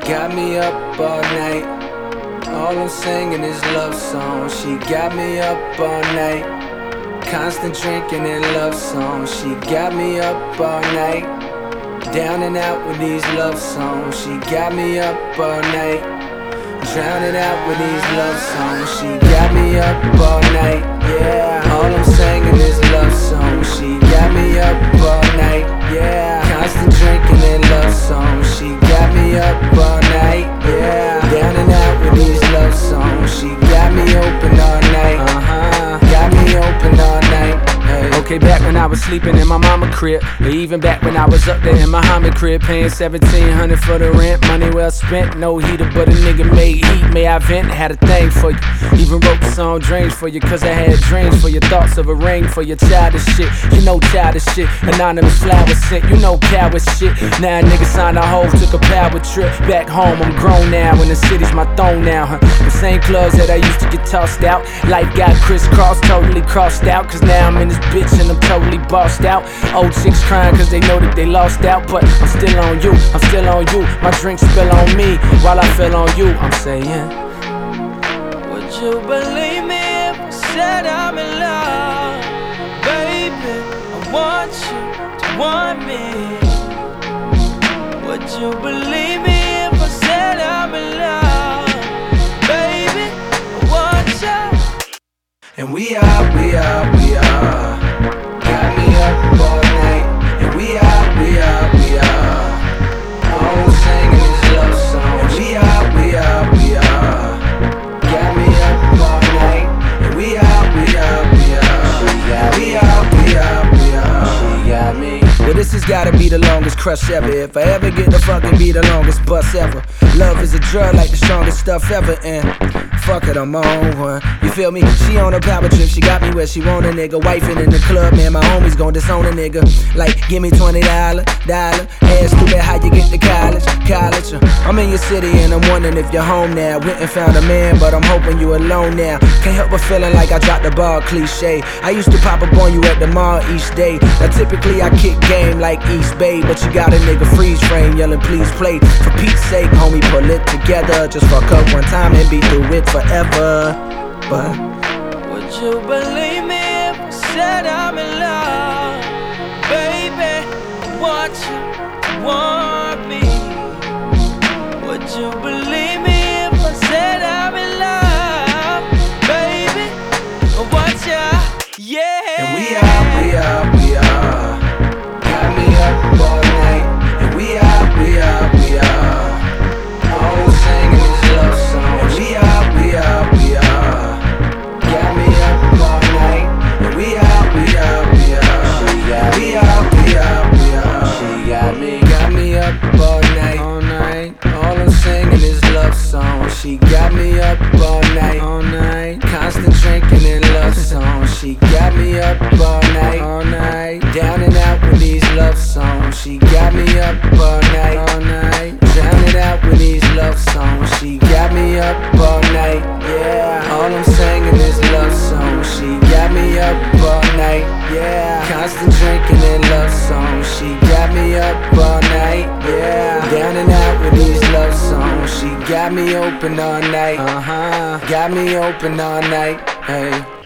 got me up all night. All I'm singing is love songs. She got me up all night. Constant drinking and love songs. She got me up all night. Down and out with these love songs. She got me up all night. Drowning out with these love songs. She got me up all night. Yeah. All I'm singing is love songs. She got me up all night. Yeah. Constant drinking and love songs. She got me up all night. Yeah. Down and out with these love songs. She got me open all night. Got me open all night. Okay, back when I was sleeping in my mama crib, or even back when I was up there in my Muhammad crib, paying $1,700 for the rent, money well spent, no heater, but a nigga made heat, may I vent, had a thing for you, even wrote the song Dreams for you, cause I had dreams for your thoughts of a ring for your childish shit, you know childish shit, anonymous flowers sent, you know coward shit, now a nigga signed a hoe, took a power trip, back home, I'm grown now, and the city's my throne now, the same clubs that I used to get tossed out, life got crisscrossed, totally crossed out, cause now I'm in this bitch and I'm totally bossed out. Old chicks crying cause they know that they lost out, but I'm still on you, I'm still on you. My drink spill on me while I fell on you. I'm saying, would you believe me if I said I'm in love? Baby, I want you to want me. Would you believe me if I said I'm in love? Baby, I want you. And we are got me up all night. And we are all I'm singing is love songs. And we are got me up all night. And we are she got me. well, this has gotta be the longest crush ever. If I ever get to fucking be the longest bus ever. Love is a drug like the strongest stuff ever. And fuck it, I'm on one. You feel me? She on a power trip, she got me where she want a nigga. Wifing in the club, man, my homies gon' disown a nigga. Like, give me $20, ass stupid, how you get to college? I'm in your city and I'm wondering if you're home now. Went and found a man, but I'm hoping you alone now. Can't help but feeling like I dropped the ball, cliche. I used to pop up on you at the mall each day. Now typically I kick game like East Bay, but you got a nigga freeze frame yelling please play. For Pete's sake, homie, pull it together. Just fuck up one time and be through it forever. But would you believe me if I said I'm in love? Baby, I want you to want me. Would you believe me if I said I'm in love? Baby, I want you, yeah. And we are got me up all night. And we are all I'm singing is love songs. And we are got me up all night. And we got me up all night. All I'm singing is love songs. She got me up all night. Constant drinking and love songs. She got me up all night. Down and out with these love songs. She got me up all night. Drowning out with these love songs. She got me up all night. Yeah. All I'm singing is love songs. She got me up all night. Yeah. Constant drinking and love songs. She got me up all night. Yeah. Down and out with these love songs. She got me open all night. Got me open all night. Hey.